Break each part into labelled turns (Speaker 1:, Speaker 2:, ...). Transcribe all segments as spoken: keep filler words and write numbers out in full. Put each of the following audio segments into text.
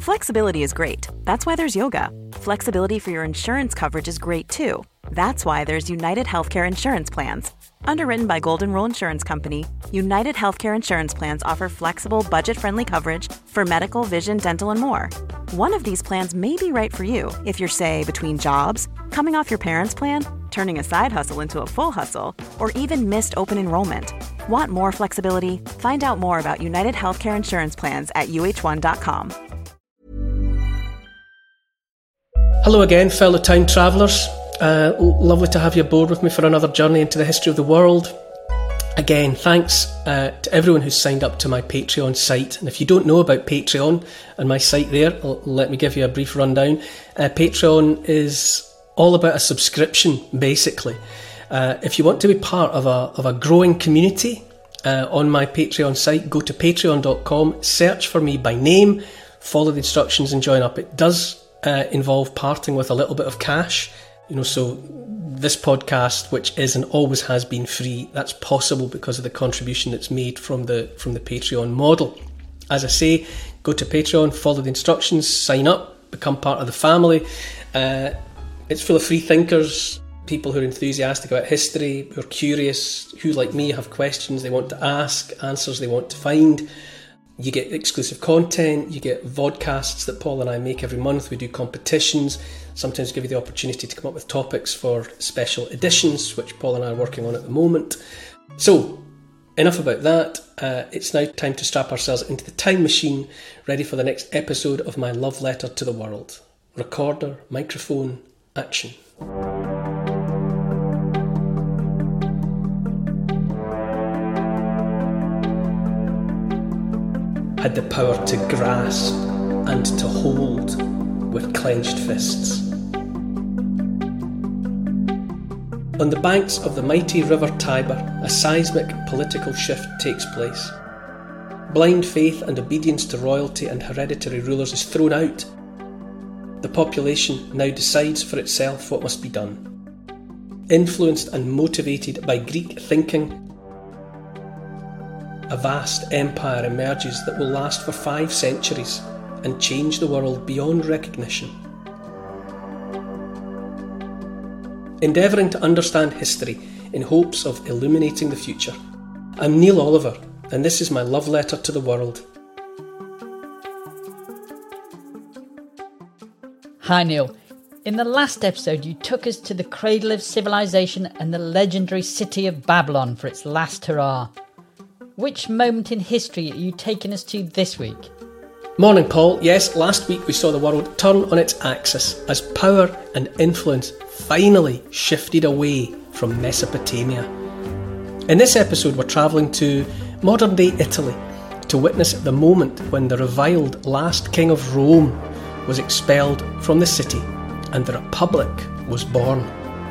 Speaker 1: Flexibility is great. That's why there's yoga. Flexibility for your insurance coverage is great too. That's why there's United Healthcare Insurance Plans. Underwritten by Golden Rule Insurance Company, United Healthcare Insurance Plans offer flexible, budget-friendly coverage for medical, vision, dental, and more. One of these plans may be right for you if you're, say, between jobs, coming off your parents' plan, turning a side hustle into a full hustle, or even missed open enrollment. Want more flexibility? Find out more about United Healthcare Insurance Plans at U H one dot com.
Speaker 2: Hello again, fellow time travellers. Uh, lovely to have you aboard with me for another journey into the history of the world. Again, thanks uh, to everyone who's signed up to my Patreon site. And if you don't know about Patreon and my site there, let me give you a brief rundown. Uh, Patreon is all about a subscription, basically. Uh, if you want to be part of a of a growing community uh, on my Patreon site, go to patreon dot com, search for me by name, follow the instructions and join up. It does uh, involve parting with a little bit of cash. You know, so this podcast, which is and always has been free, that's possible because of the contribution that's made from the from the Patreon model. As I say, go to Patreon, follow the instructions, sign up, become part of the family. Uh, it's full of free thinkers, people who are enthusiastic about history, who are curious, who, like me, have questions they want to ask, answers they want to find. You get exclusive content, you get vodcasts that Paul and I make every month. We do competitions, sometimes give you the opportunity to come up with topics for special editions, which Paul and I are working on at the moment. So, enough about that. Uh, it's now time to strap ourselves into the time machine, ready for the next episode of my love letter to the world. Recorder, microphone, action. Had the power to grasp and to hold with clenched fists. On the banks of the mighty River Tiber, a seismic political shift takes place. Blind faith and obedience to royalty and hereditary rulers is thrown out. The population now decides for itself what must be done. Influenced and motivated by Greek thinking, a vast empire emerges that will last for five centuries and change the world beyond recognition. Endeavouring to understand history in hopes of illuminating the future. I'm Neil Oliver, and this is my love letter to the world.
Speaker 3: Hi Neil. In the last episode you took us to the cradle of civilization and the legendary city of Babylon for its last hurrah. Which moment in history are you taking us to this week?
Speaker 2: Morning, Paul. Yes, last week we saw the world turn on its axis as power and influence finally shifted away from Mesopotamia. In this episode we're travelling to modern-day Italy to witness the moment when the reviled last king of Rome was expelled from the city and the Republic was born.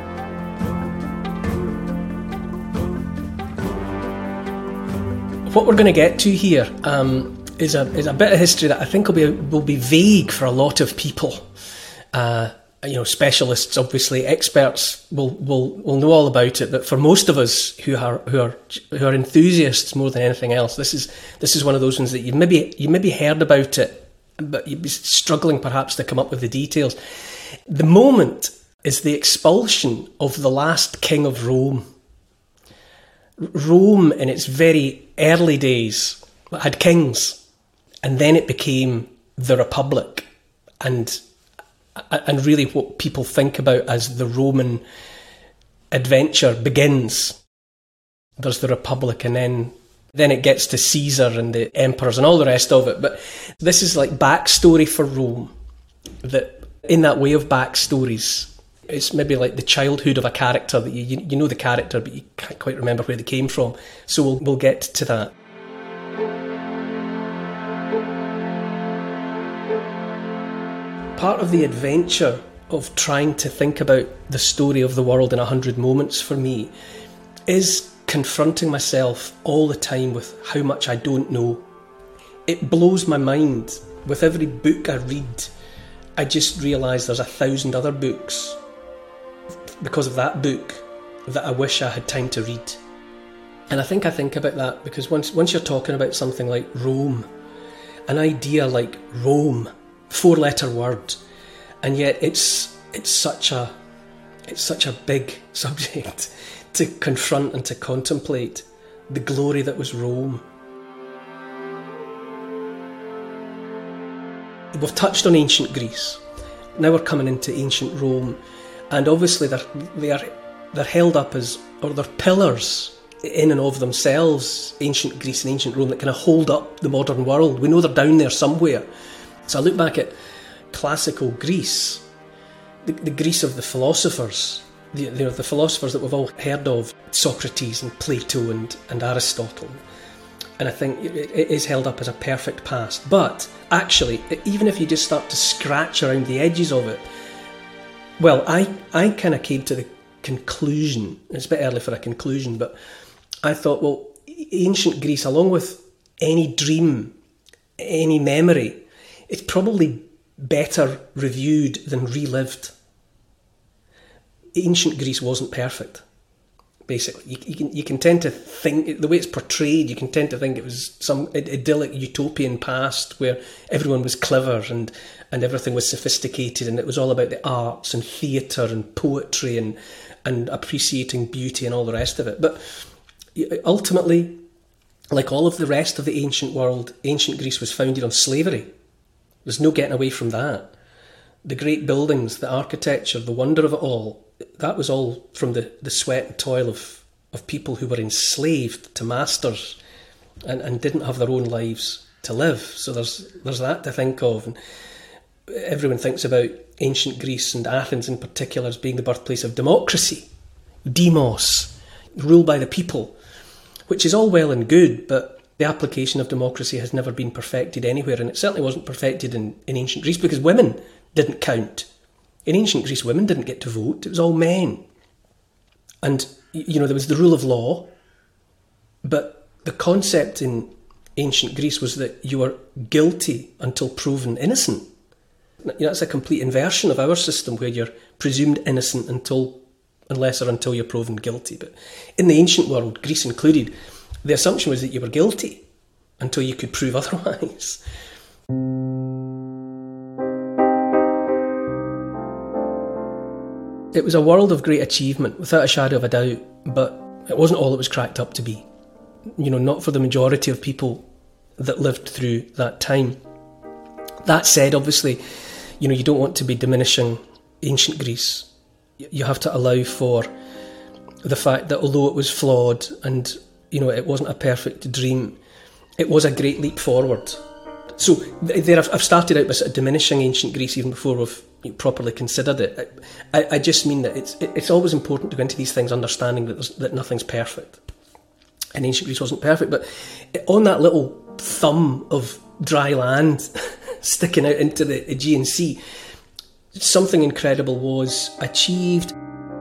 Speaker 2: What we're going to get to here um, is a is a bit of history that I think will be will be vague for a lot of people. Uh, you know, specialists, obviously, experts will, will, will know all about it. But for most of us who are who are who are enthusiasts more than anything else, this is this is one of those ones that you maybe you maybe heard about it, but you'd be struggling perhaps to come up with the details. The moment is the expulsion of the last king of Rome. Rome, in its very early days, had kings, and then it became the Republic, and and really what people think about as the Roman adventure begins. There's the Republic, and then then it gets to Caesar and the emperors and all the rest of it. But this is like backstory for Rome, that in that way of backstories, it's maybe like the childhood of a character that you you know the character, but you can't quite remember where they came from. So we'll we'll get to that. Part of the adventure of trying to think about the story of the world in a hundred moments for me is confronting myself all the time with how much I don't know. It blows my mind. With every book I read, I just realise there's a thousand other books because of that book that I wish I had time to read. And I think I think about that because once once you're talking about something like Rome, an idea like Rome four-letter word, and yet it's it's such a it's such a big subject to confront and to contemplate. The glory that was Rome. We've touched on ancient Greece. Now we're coming into ancient Rome, and obviously they're they are they're held up as, or they're pillars in and of themselves, ancient Greece and ancient Rome, that kind of hold up the modern world. We know they're down there somewhere. So I look back at classical Greece, the, the Greece of the philosophers, the, the, the philosophers that we've all heard of, Socrates and Plato and, and Aristotle. And I think it, it is held up as a perfect past. But actually, even if you just start to scratch around the edges of it, well, I, I kind of came to the conclusion, it's a bit early for a conclusion, but I thought, well, ancient Greece, along with any dream, any memory, it's probably better reviewed than relived. Ancient Greece wasn't perfect. Basically, you, you can you can tend to think, the way it's portrayed, you can tend to think it was some idyllic utopian past where everyone was clever and, and everything was sophisticated, and it was all about the arts and theatre and poetry and, and appreciating beauty and all the rest of it. But ultimately, like all of the rest of the ancient world, ancient Greece was founded on slavery. There's no getting away from that. The great buildings, the architecture, the wonder of it all, that was all from the, the sweat and toil of, of people who were enslaved to masters and, and didn't have their own lives to live. So there's there's that to think of. And everyone thinks about ancient Greece and Athens in particular as being the birthplace of democracy, demos, rule by the people, which is all well and good, but the application of democracy has never been perfected anywhere, and it certainly wasn't perfected in, in ancient Greece because women didn't count. In ancient Greece, women didn't get to vote. It was all men. And, you know, there was the rule of law, but the concept in ancient Greece was that you were guilty until proven innocent. You know, that's a complete inversion of our system where you're presumed innocent until, unless or until you're proven guilty. But in the ancient world, Greece included, the assumption was that you were guilty until you could prove otherwise. It was a world of great achievement, without a shadow of a doubt, but it wasn't all it was cracked up to be. You know, not for the majority of people that lived through that time. That said, obviously, you know, you don't want to be diminishing ancient Greece. You have to allow for the fact that although it was flawed and, you know, it wasn't a perfect dream, it was a great leap forward. So there, I've started out by sort of diminishing ancient Greece even before we've properly considered it. I, I just mean that it's it's always important to go into these things understanding that there's, that nothing's perfect. And ancient Greece wasn't perfect, but on that little thumb of dry land sticking out into the Aegean Sea, something incredible was achieved.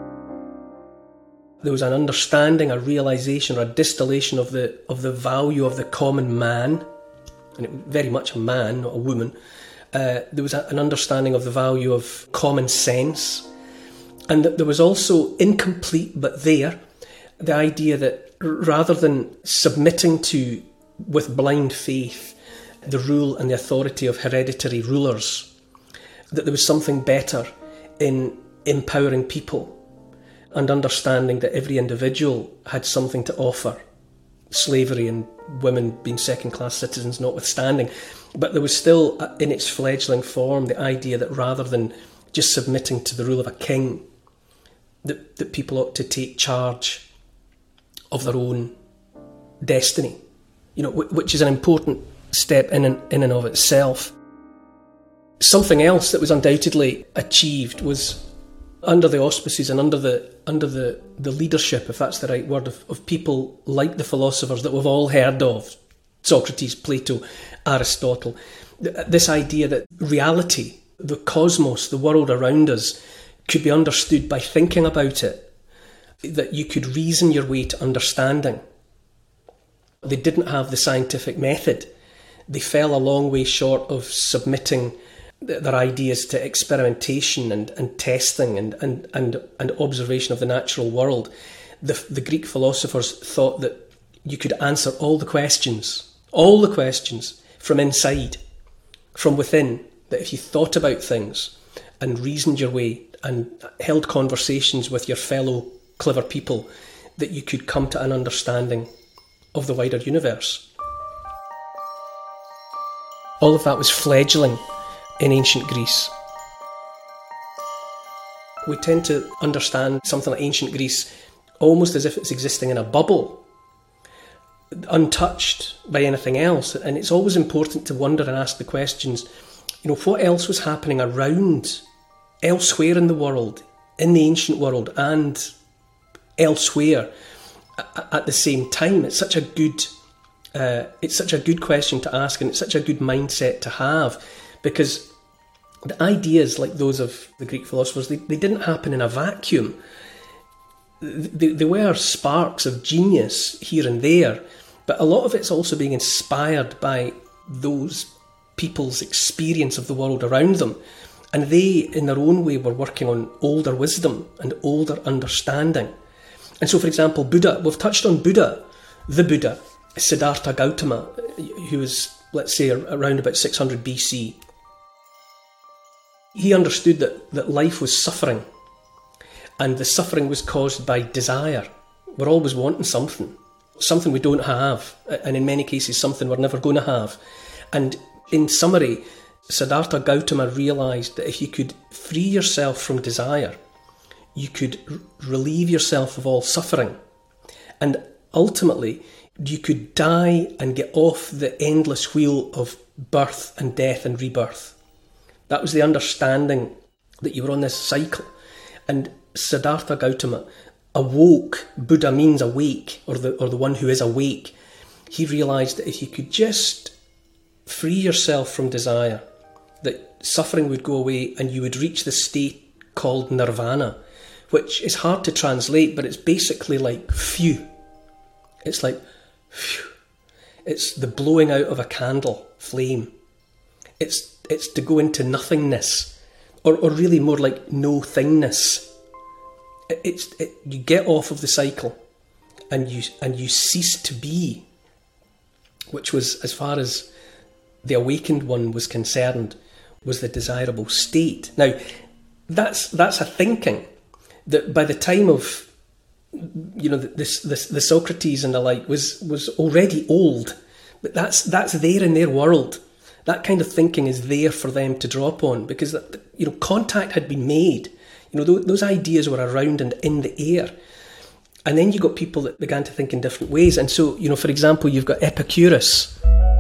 Speaker 2: There was an understanding, a realisation, or a distillation of the of the value of the common man, and it, very much a man, not a woman. Uh, there was a, an understanding of the value of common sense, and that there was also, incomplete but there, the idea that rather than submitting to, with blind faith, the rule and the authority of hereditary rulers, that there was something better in empowering people and understanding that every individual had something to offer, slavery and women being second-class citizens notwithstanding. But there was still, in its fledgling form, the idea that rather than just submitting to the rule of a king, that, that people ought to take charge of their own destiny, you know, which is an important step in and, in and of itself. Something else that was undoubtedly achieved was under the auspices and under the under the, the leadership, if that's the right word, of, of people like the philosophers that we've all heard of, Socrates, Plato, Aristotle, this idea that reality, the cosmos, the world around us, could be understood by thinking about it, that you could reason your way to understanding. They didn't have the scientific method. They fell a long way short of submitting their ideas to experimentation and, and testing and, and, and, and observation of the natural world. The, the Greek philosophers thought that you could answer all the questions, all the questions from inside, from within, that if you thought about things and reasoned your way and held conversations with your fellow clever people, that you could come to an understanding of the wider universe. All of that was fledgling in ancient Greece. We tend to understand something like ancient Greece almost as if it's existing in a bubble, untouched by anything else. And it's always important to wonder and ask the questions, you know, what else was happening around, elsewhere in the world, in the ancient world and elsewhere at the same time? It's such a good uh, it's such a good question to ask, and it's such a good mindset to have, because the ideas like those of the Greek philosophers, they, they didn't happen in a vacuum. They, they were sparks of genius here and there, but a lot of it's also being inspired by those people's experience of the world around them. And they, in their own way, were working on older wisdom and older understanding. And so, for example, Buddha, we've touched on Buddha, the Buddha, Siddhartha Gautama, who was, let's say, around about six hundred B C. He understood that, that life was suffering, and the suffering was caused by desire. We're always wanting something, something we don't have, and in many cases something we're never going to have. And in summary, Siddhartha Gautama realised that if you could free yourself from desire, you could r- relieve yourself of all suffering, and ultimately you could die and get off the endless wheel of birth and death and rebirth. That was the understanding, that you were on this cycle. And Siddhartha Gautama awoke. Buddha means awake, or the or the one who is awake. He realised that if you could just free yourself from desire, that suffering would go away and you would reach the state called nirvana, which is hard to translate, but it's basically like phew. It's like phew. It's the blowing out of a candle flame. It's it's to go into nothingness, or, or really more like no-thingness. It, it's it, you get off of the cycle, and you and you cease to be, which was, as far as the awakened one was concerned, was the desirable state. Now, that's that's a thinking that by the time of, you know, this this the Socrates and the like was was already old, but that's that's there in their world. That kind of thinking is there for them to draw upon, because, you know, contact had been made. You know, th- those ideas were around and in the air. And then you got people that began to think in different ways. And so, you know, for example, you've got Epicurus.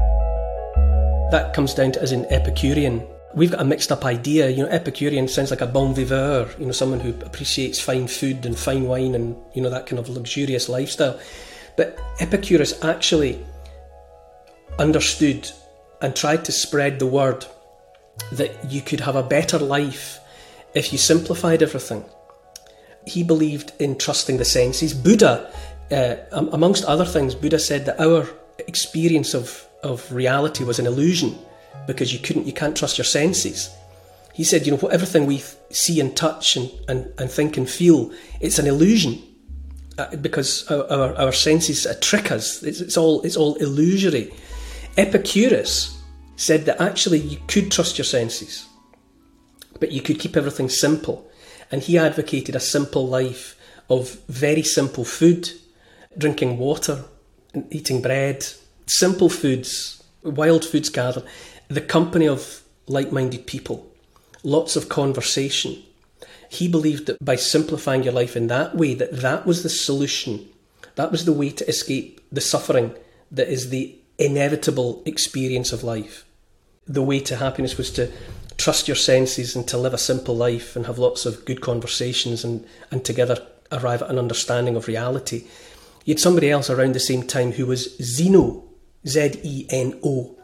Speaker 2: That comes down to as in Epicurean. We've got a mixed up idea. You know, Epicurean sounds like a bon viveur, you know, someone who appreciates fine food and fine wine and, you know, that kind of luxurious lifestyle. But Epicurus actually understood and tried to spread the word that you could have a better life if you simplified everything. He believed in trusting the senses. Buddha, uh, amongst other things, Buddha said that our experience of, of reality was an illusion, because you couldn't, you can't trust your senses. He said, you know, what everything we see and touch and, and, and think and feel, it's an illusion, uh, because our, our, our senses uh, trick us. It's, it's all it's all illusory. Epicurus said that actually you could trust your senses, but you could keep everything simple. And he advocated a simple life of very simple food, drinking water, and eating bread, simple foods, wild foods gathered, the company of like-minded people, lots of conversation. He believed that by simplifying your life in that way, that that was the solution. That was the way to escape the suffering that is the inevitable experience of life. The way to happiness was to trust your senses and to live a simple life and have lots of good conversations and, and together arrive at an understanding of reality. You had somebody else around the same time who was Zeno, Z E N O.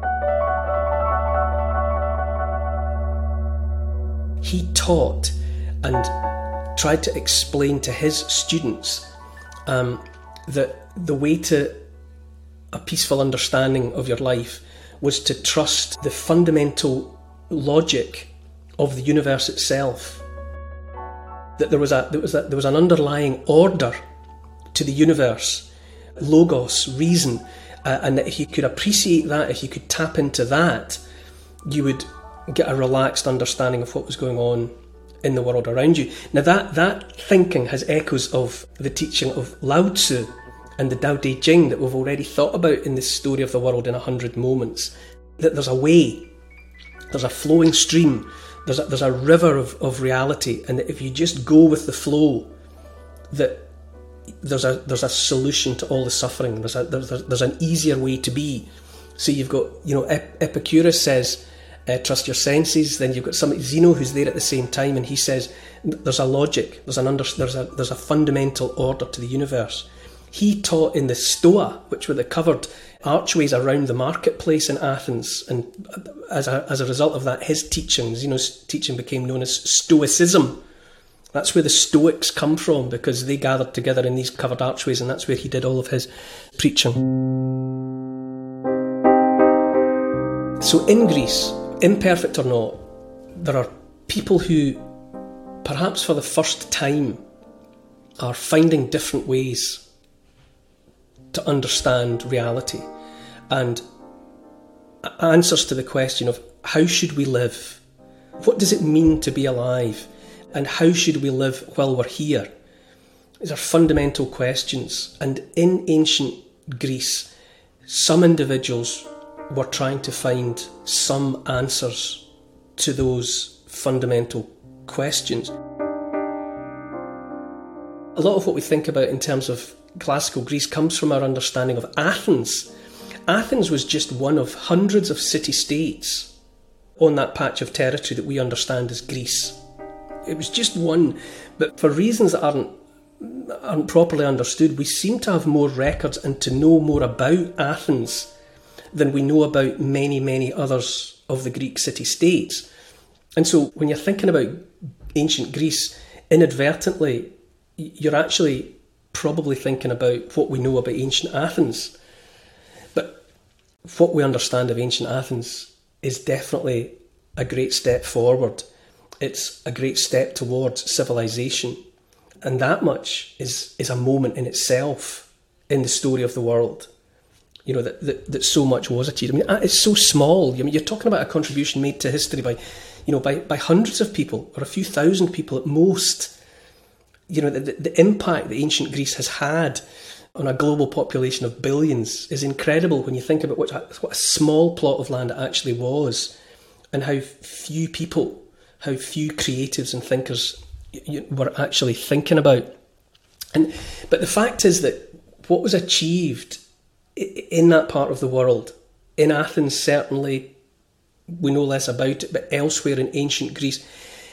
Speaker 2: He taught and tried to explain to his students um, that the way to a peaceful understanding of your life was to trust the fundamental logic of the universe itself. That there was a there was a, there was an underlying order to the universe, logos, reason, uh, and that if you could appreciate that, if you could tap into that, you would get a relaxed understanding of what was going on in the world around you. Now that, that thinking has echoes of the teaching of Lao Tzu and the Tao Te Ching that we've already thought about in the story of the world in a hundred moments. That there's a way, there's a flowing stream, there's a, there's a river of, of reality, and that if you just go with the flow, that there's a there's a solution to all the suffering. There's a there's, a, there's an easier way to be. So you've got, you know, Ep- Epicurus says, uh, trust your senses. Then you've got somebody, Zeno, who's there at the same time, and he says there's a logic, there's an under, there's a there's a fundamental order to the universe. He taught in the Stoa, which were the covered archways around the marketplace in Athens, and as a as a result of that, his teachings, Zeno's teaching, became known as Stoicism. That's where the Stoics come from, because they gathered together in these covered archways, and that's where he did all of his preaching. So in Greece, imperfect or not, there are people who, perhaps for the first time, are finding different ways to understand reality and answers to the question of how should we live? What does it mean to be alive? And how should we live while we're here? These are fundamental questions. And in ancient Greece, some individuals were trying to find some answers to those fundamental questions. A lot of what we think about in terms of classical Greece comes from our understanding of Athens. Athens was just one of hundreds of city-states on that patch of territory that we understand as Greece. It was just one, but for reasons that aren't, aren't properly understood, we seem to have more records and to know more about Athens than we know about many, many others of the Greek city-states. And so when you're thinking about ancient Greece, inadvertently, you're actually probably thinking about what we know about ancient Athens. But what we understand of ancient Athens is definitely a great step forward. It's a great step towards civilization. And that much is, is a moment in itself in the story of the world. You know, that, that, that so much was achieved. I mean, it's so small. I mean, you're talking about a contribution made to history by, you know, by, by hundreds of people, or a few thousand people at most. You know, the, the, the impact that ancient Greece has had on a global population of billions is incredible when you think about what, what a small plot of land it actually was, and how few people, how few creatives and thinkers were actually thinking about. And but the fact is that what was achieved in that part of the world, in Athens certainly, we know less about it, but elsewhere in ancient Greece,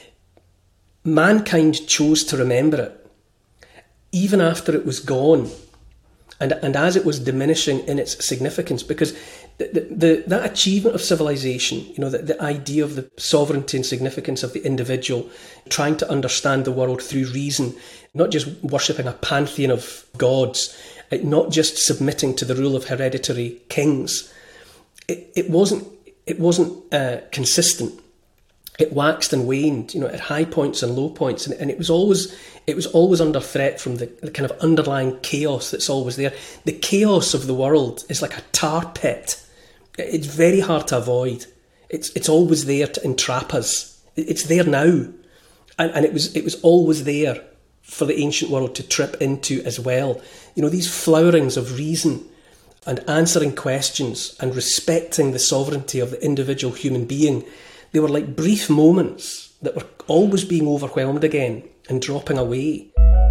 Speaker 2: mankind chose to remember it, even after it was gone, and and as it was diminishing in its significance, because the, the, the, that achievement of civilization, you know, the, the idea of the sovereignty and significance of the individual, trying to understand the world through reason, not just worshipping a pantheon of gods, not just submitting to the rule of hereditary kings, it, it wasn't it wasn't uh, consistent. It waxed and waned, you know, at high points and low points, and, and it was always it was always under threat from the, the kind of underlying chaos that's always there. The chaos of the world is like a tar pit. It's very hard to avoid. It's it's always there to entrap us. It's there now, and, and it was it was always there for the ancient world to trip into as well. You know, these flowerings of reason and answering questions and respecting the sovereignty of the individual human being, they were like brief moments that were always being overwhelmed again and dropping away.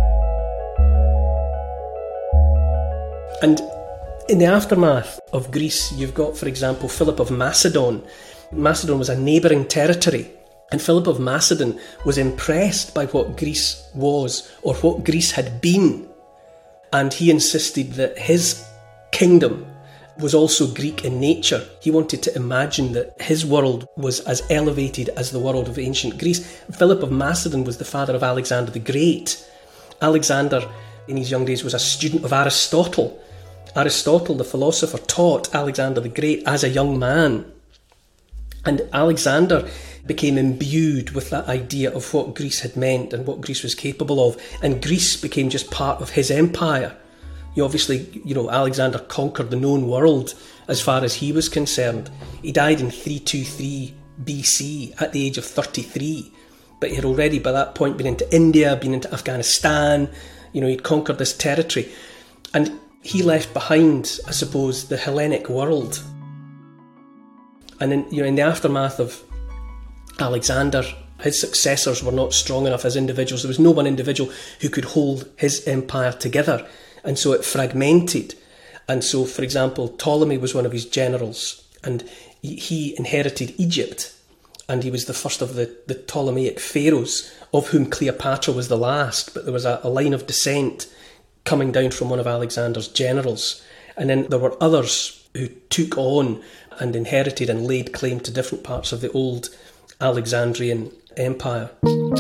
Speaker 2: And in the aftermath of Greece, you've got, for example, Philip of Macedon. Macedon was a neighbouring territory, and Philip of Macedon was impressed by what Greece was, or what Greece had been, and he insisted that his kingdom was also Greek in nature. He wanted to imagine that his world was as elevated as the world of ancient Greece. Philip of Macedon was the father of Alexander the Great. Alexander, in his young days, was a student of Aristotle. Aristotle, the philosopher, taught Alexander the Great as a young man. And Alexander became imbued with that idea of what Greece had meant and what Greece was capable of. And Greece became just part of his empire. You obviously, you know, Alexander conquered the known world as far as he was concerned. He died in three twenty-three B C at the age of thirty-three, but he had already by that point been into India, been into Afghanistan, you know, he'd conquered this territory. And he left behind, I suppose, the Hellenic world. And in, you know, in the aftermath of Alexander, his successors were not strong enough as individuals. There was no one individual who could hold his empire together. And so it fragmented. And so, for example, Ptolemy was one of his generals, and he inherited Egypt. And he was the first of the, the Ptolemaic pharaohs, of whom Cleopatra was the last. But there was a, a line of descent coming down from one of Alexander's generals. And then there were others who took on and inherited and laid claim to different parts of the old Alexandrian empire.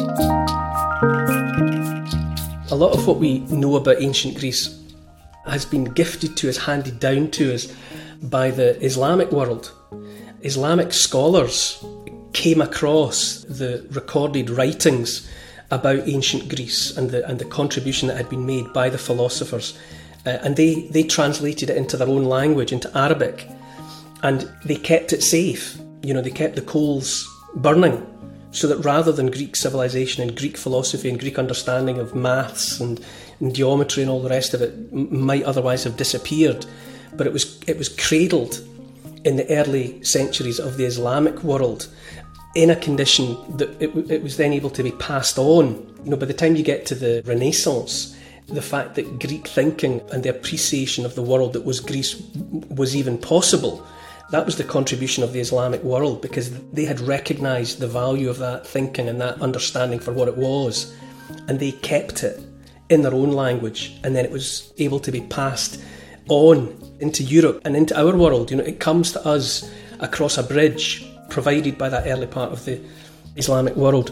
Speaker 2: A lot of what we know about ancient Greece has been gifted to us, handed down to us by the Islamic world. Islamic scholars came across the recorded writings about ancient Greece and the and the contribution that had been made by the philosophers, uh, and they, they translated it into their own language, into Arabic, and they kept it safe. You know, they kept the coals burning, so that rather than Greek civilization and Greek philosophy and Greek understanding of maths and, and geometry and all the rest of it m- might otherwise have disappeared, but it was it was cradled in the early centuries of the Islamic world in a condition that it, it was then able to be passed on. You know, by the time you get to the Renaissance, the fact that Greek thinking and the appreciation of the world that was Greece was even possible, that was the contribution of the Islamic world, because they had recognised the value of that thinking and that understanding for what it was, and they kept it in their own language, and then it was able to be passed on into Europe and into our world. You know, it comes to us across a bridge provided by that early part of the Islamic world.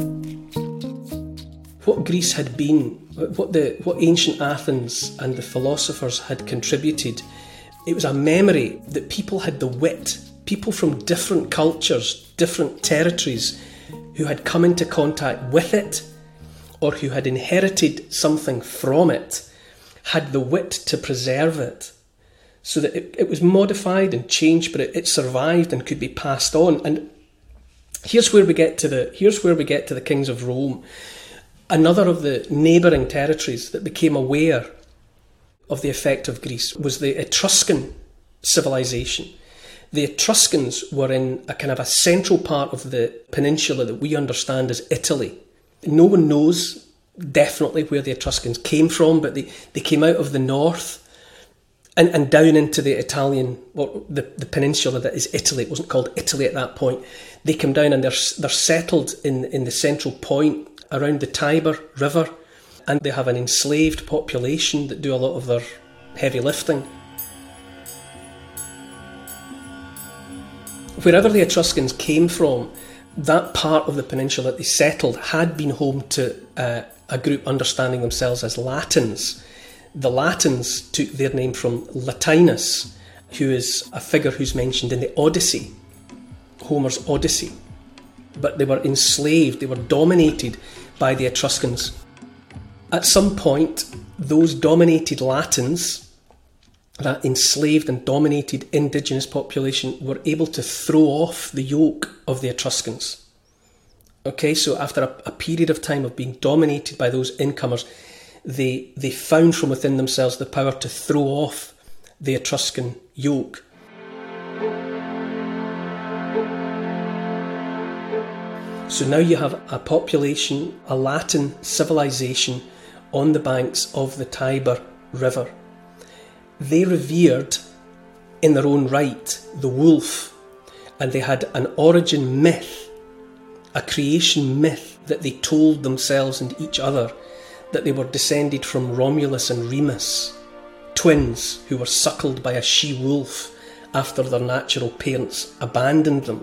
Speaker 2: What Greece had been, what the what ancient Athens and the philosophers had contributed, it was a memory that people had the wit, people from different cultures, different territories, who had come into contact with it, or who had inherited something from it, had the wit to preserve it, so that it, it was modified and changed, but it, it survived and could be passed on. And here's where we get to the here's where we get to the kings of Rome. Another of the neighbouring territories that became aware of the effect of Greece was the Etruscan civilization. The Etruscans were in a kind of a central part of the peninsula that we understand as Italy. No one knows definitely where the Etruscans came from, but they, they came out of the north and, and down into the Italian, well, the, the peninsula that is Italy. It wasn't called Italy at that point. They come down and they're they're settled in, in the central point around the Tiber River, and they have an enslaved population that do a lot of their heavy lifting. Wherever the Etruscans came from, that part of the peninsula that they settled had been home to uh, a group understanding themselves as Latins. The Latins took their name from Latinus, who is a figure who's mentioned in the Odyssey, Homer's Odyssey. But they were enslaved, they were dominated by the Etruscans. At some point, those dominated Latins, that enslaved and dominated indigenous population, were able to throw off the yoke of the Etruscans. Okay, so after a, a period of time of being dominated by those incomers, they they found from within themselves the power to throw off the Etruscan yoke. So now you have a population, a Latin civilization on the banks of the Tiber River. They revered, in their own right, the wolf, and they had an origin myth, a creation myth that they told themselves and each other, that they were descended from Romulus and Remus, twins who were suckled by a she-wolf after their natural parents abandoned them.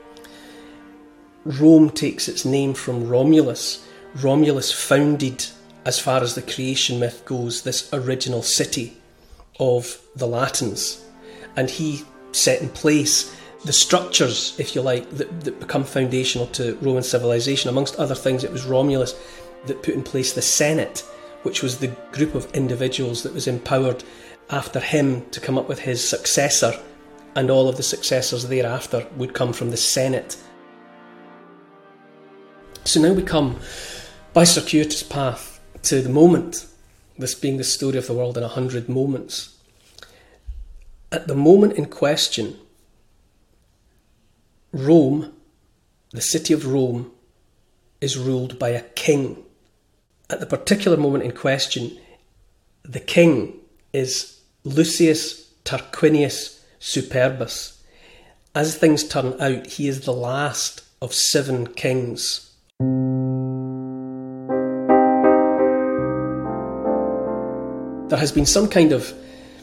Speaker 2: Rome takes its name from Romulus. Romulus founded, as far as the creation myth goes, this original city of the Latins, and he set in place the structures, if you like, that, that become foundational to Roman civilization. Amongst other things, it was Romulus that put in place the Senate, which was the group of individuals that was empowered after him to come up with his successor and all of the successors thereafter would come from the Senate. So now we come by circuitous path to the moment, this being the story of the world in a hundred moments. At the moment in question, Rome, the city of Rome, is ruled by a king. At the particular moment in question, the king is Lucius Tarquinius Superbus. As things turn out, he is the last of seven kings. There has been some kind of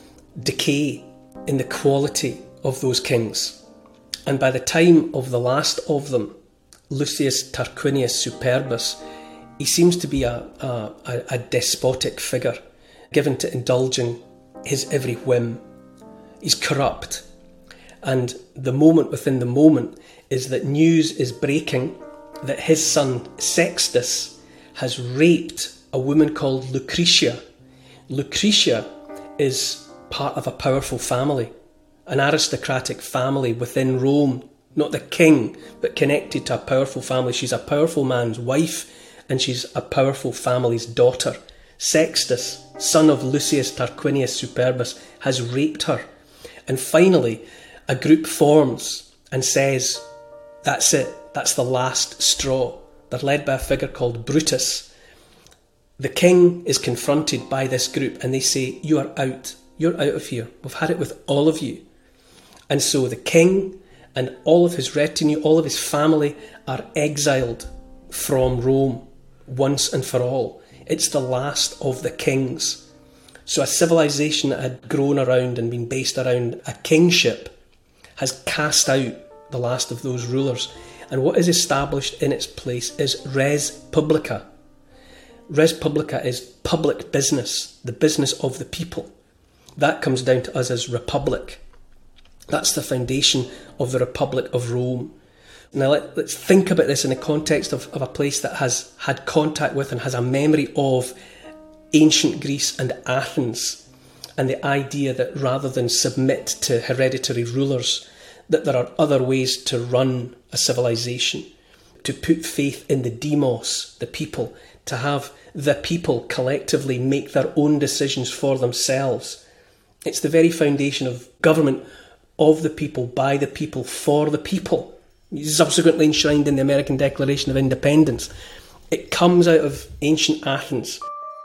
Speaker 2: decay in the quality of those kings, and by the time of the last of them, Lucius Tarquinius Superbus, he seems to be a, a, a despotic figure, given to indulging his every whim. He's corrupt, and the moment within the moment is that news is breaking that his son Sextus has raped a woman called Lucretia. Lucretia is part of a powerful family, an aristocratic family within Rome, not the king, but connected to a powerful family. She's a powerful man's wife, and she's a powerful family's daughter. Sextus, son of Lucius Tarquinius Superbus, has raped her. And finally, a group forms and says, that's it, that's the last straw. They're led by a figure called Brutus. The king is confronted by this group and they say, you are out, you're out of here. We've had it with all of you. And so the king and all of his retinue, all of his family are exiled from Rome once and for all. It's the last of the kings. So a civilization that had grown around and been based around a kingship has cast out the last of those rulers. And what is established in its place is res publica. Res publica is public business, the business of the people. That comes down to us as republic. That's the foundation of the Republic of Rome. Now let, let's think about this in the context of, of a place that has had contact with and has a memory of ancient Greece and Athens, and the idea that rather than submit to hereditary rulers, that there are other ways to run a civilization, to put faith in the demos, the people, to have the people collectively make their own decisions for themselves. It's the very foundation of government of the people, by the people, for the people, subsequently enshrined in the American Declaration of Independence. It comes out of ancient Athens.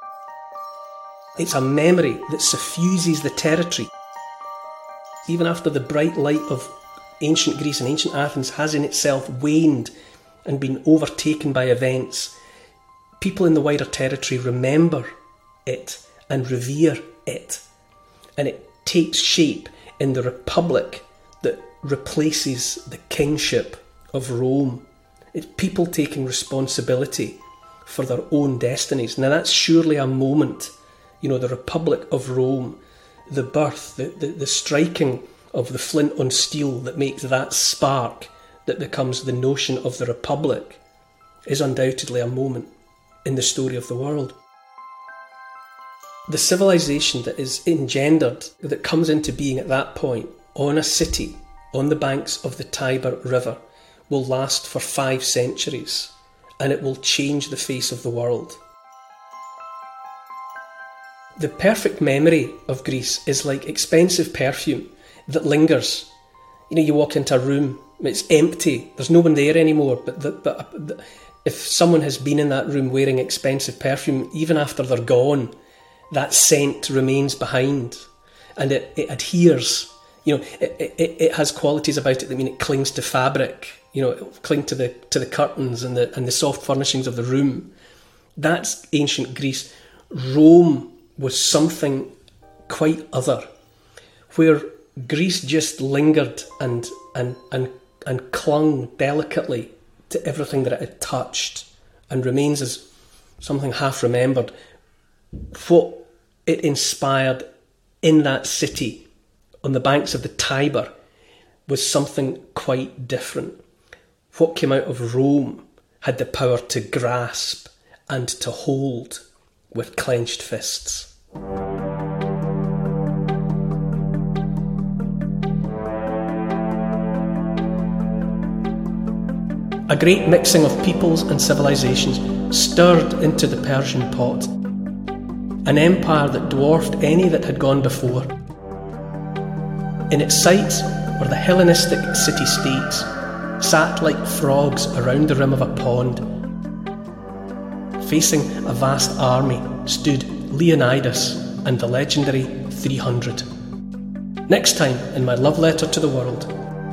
Speaker 2: It's a memory that suffuses the territory. Even after the bright light of ancient Greece and ancient Athens has in itself waned and been overtaken by events, people in the wider territory remember it and revere it. And it takes shape in the republic that replaces the kingship of Rome. It's people taking responsibility for their own destinies. Now that's surely a moment, you know, the Republic of Rome, the birth, the, the, the striking of the flint on steel that makes that spark that becomes the notion of the Republic, is undoubtedly a moment in the story of the world. The civilization that is engendered, that comes into being at that point, on a city, on the banks of the Tiber River, will last for five centuries, and it will change the face of the world. The perfect memory of Greece is like expensive perfume that lingers. You know, you walk into a room, it's empty, there's no one there anymore, but, the, but the, if someone has been in that room wearing expensive perfume, even after they're gone, that scent remains behind, and it, it adheres. You know, it, it, it has qualities about it that mean it clings to fabric. You know, it will cling to the to the curtains and the and the soft furnishings of the room. That's ancient Greece. Rome was something quite other, where Greece just lingered and and and and clung delicately to everything that it had touched, and remains as something half remembered. What it inspired in that city on the banks of the Tiber was something quite different. What came out of Rome had the power to grasp and to hold with clenched fists. A great mixing of peoples and civilizations stirred into the Persian pot. An empire that dwarfed any that had gone before. In its sights were the Hellenistic city-states, sat like frogs around the rim of a pond. Facing a vast army stood Leonidas and the legendary three hundred. Next time in my love letter to the world.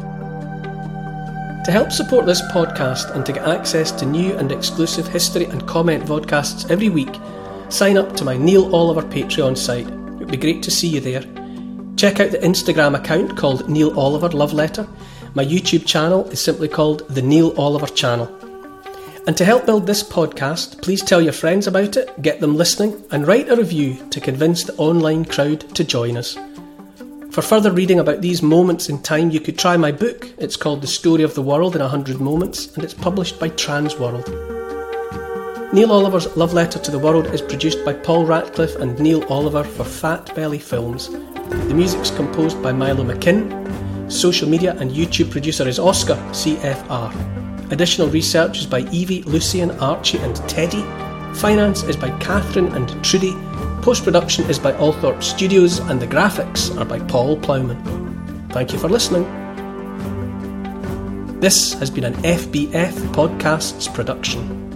Speaker 2: To help support this podcast and to get access to new and exclusive history and comment vodcasts every week, sign up to my Neil Oliver Patreon site. It would be great to see you there. Check out the Instagram account called Neil Oliver Love Letter. My YouTube channel is simply called The Neil Oliver Channel. And to help build this podcast, please tell your friends about it, get them listening, and write a review to convince the online crowd to join us. For further reading about these moments in time, you could try my book. It's called The Story of the World in one hundred Moments, and it's published by Transworld. Neil Oliver's Love Letter to the World is produced by Paul Ratcliffe and Neil Oliver for Fat Belly Films. The music's composed by Milo McKinn. Social media and YouTube producer is Oscar, C F R. Additional research is by Evie, Lucian, Archie and Teddy. Finance is by Catherine and Trudy. Post-production is by Althorpe Studios and the graphics are by Paul Plowman. Thank you for listening. This has been an F B F Podcasts production.